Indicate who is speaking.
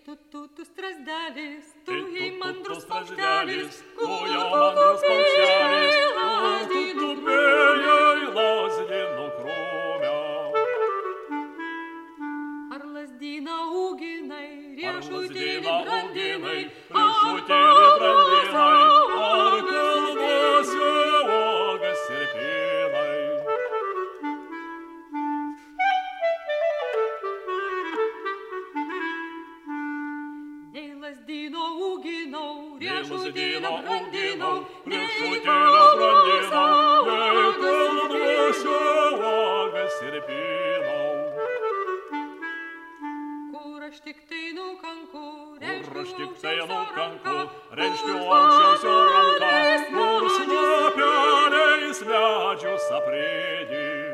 Speaker 1: tu strazdelis, tu
Speaker 2: Ei,
Speaker 1: jei mandrus
Speaker 2: strazdelis,
Speaker 1: paukštelis,
Speaker 2: tu jau mandrus paukštelis, tu tupėjai lazdynų krūme.
Speaker 1: Ar lazdyną ūginai, riešutėlį
Speaker 2: lazdyną
Speaker 1: brandinai,
Speaker 2: riešutėlį brandinai, ar kalnuose uogas ir pynai.
Speaker 1: Nei lazdyno ūginau,
Speaker 2: Riešutėlio
Speaker 1: riešutėlį brandinau,
Speaker 2: riešutėlio brandinau, nei kalnuose uogas ir pynau.
Speaker 1: Kur aš tik tai nukanku,
Speaker 2: Kur aš tik tai nukanku, reiškiu aukščiausio ranką, kur snapeliais medžius aprėdi.